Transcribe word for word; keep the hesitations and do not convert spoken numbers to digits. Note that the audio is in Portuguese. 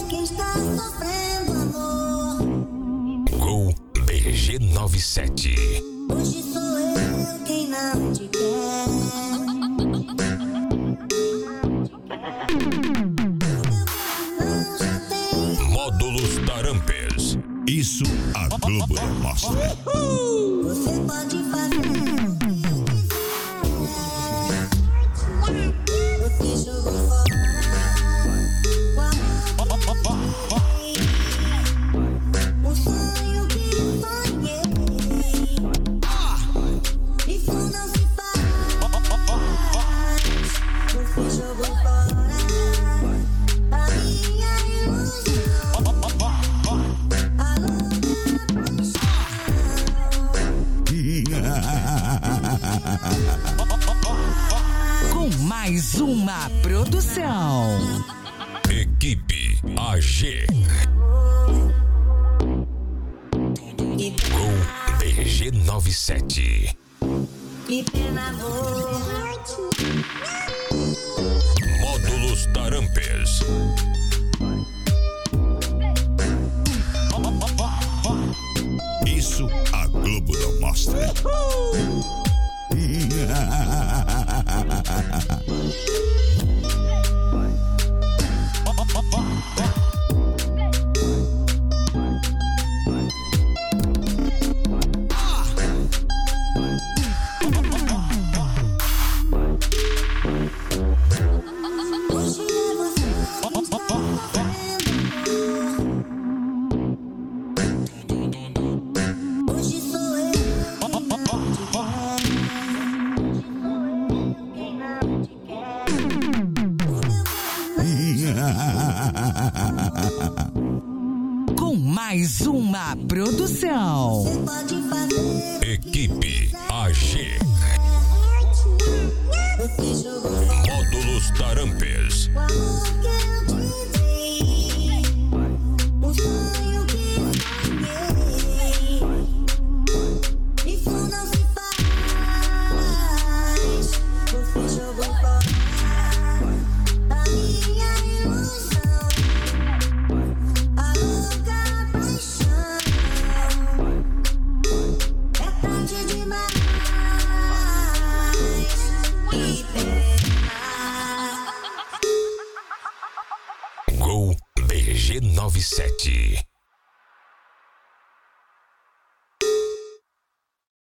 quem está sofrendo amor. Gol B G noventa e sete. Hoje sou eu quem não te quer. Módulos Tarampes. Isso a Globo não mostra. Você pode fazer o que quiser. Você jogou fora o amor que o sonho que sonhei. Isso não se faz. Você jogou fora a minha ilusão. Com mais uma produção. Equipe A G. Gol B G noventa e sete. Que pena, amor. Módulos Tarampes. Isso a Globo não mostra. Hoje é você quem está sofrendo. Hoje sou eu quem não te quer. Com mais uma produção. Você pode fazer Equipe A G. você jogou Módulos Tarampes. o amor que eu te dei. O sonho que sonhei. Isso não se faz. Você jogou fora a minha ilusão. A louca paixão. É tarde demais. E